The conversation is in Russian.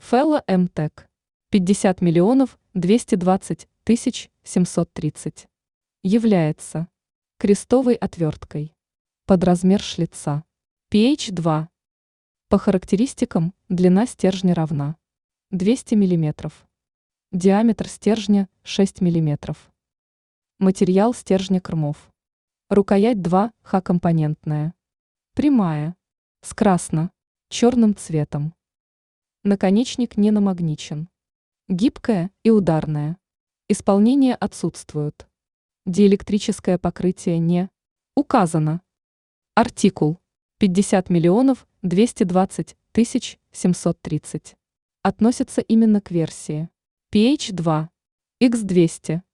Fellow МТЭК. 50 миллионов 220 тысяч 730. Является крестовой отверткой. Под размер шлица. pH 2. По характеристикам длина стержня равна 200 мм. Диаметр стержня 6 мм. Материал стержня кормов. Рукоять 2Х-компонентная. Прямая. С красно-черным цветом. Наконечник не намагничен. Гибкая и ударная. Исполнение отсутствует. Диэлектрическое покрытие не указано. Артикул 50 миллионов 220 тысяч 730. Относится именно к версии pH 2 X200.